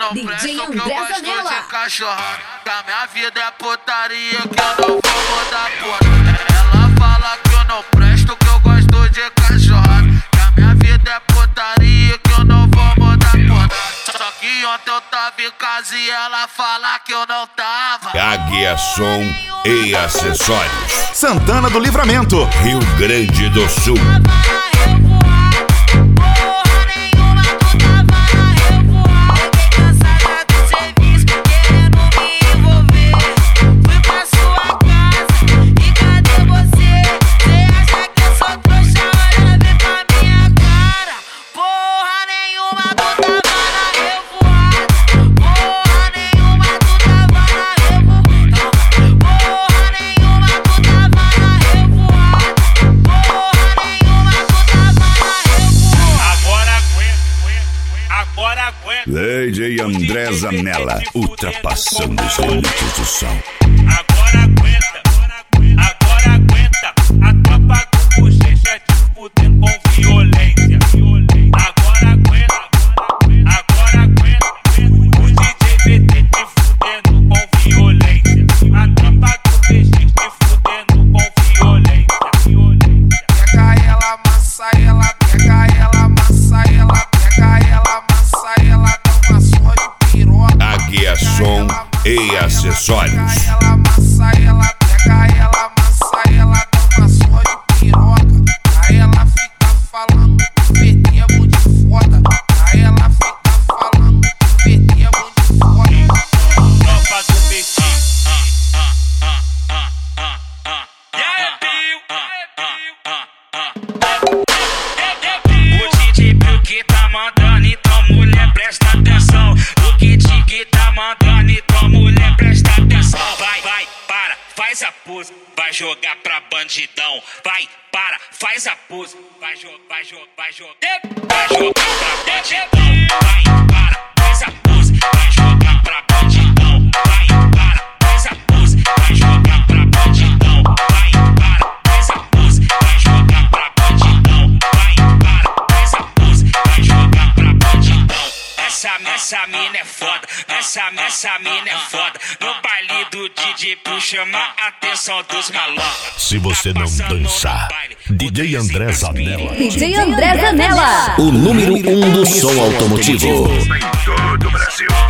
não presto, que eu gosto de cachorrada. Que a minha vida é putaria, que eu não vou mudar porra. Ela fala que eu não presto, que eu gosto de cachorrada. Que a minha vida é putaria, que eu não vou mudar porra. Só que ontem eu tava em casa e ela fala que eu não tava. Águia Som e Acessórios, Santana do Livramento, Rio Grande do Sul. DJ André Zanella, ultrapassando os limites do som. Agora aguenta, a tropa com bochecha te fudendo com violência. Agora aguenta, o DJ BT te fudendo com violência. A tropa com bochecha te fudendo com violência. Pega ela, amassa ela, pega ela, amassa ela, pega ela, amassa ela, dá uma surra de piroca. Águia Som e Acessórios. Pega ela, amassa ela, pega ela, amassa ela, dá uma surra de piroca. Aí ela fica falando que o PT é muito foda. Aí ela fica falando que o PT é muito foda. Tropa do BT. E aí, Pio? O DJ Pio que tá mandando, então mulher presta atenção. O que tá mandando, então mulher presta atenção. Vai, para, faz a pose, vai jogar pra bandidão. Vai, para, faz a pose, vai jogar pra bandidão. Vai, para, faz a pose, vai jogar pra bandidão. Vai, para, faz a pose, vai jogar pra bandidão. Vai, para, faz a pose, vai jogar pra bandidão. Vai, para, faz a pose, vai jogar pra bandidão. Essa mina é foda, essa mina é foda. No baile do DJ Pio chama a atenção dos malocas. Se você não dançar, DJ André Zanella. DJ André Zanella, o número 1 do som automotivo. Em todo o Brasil.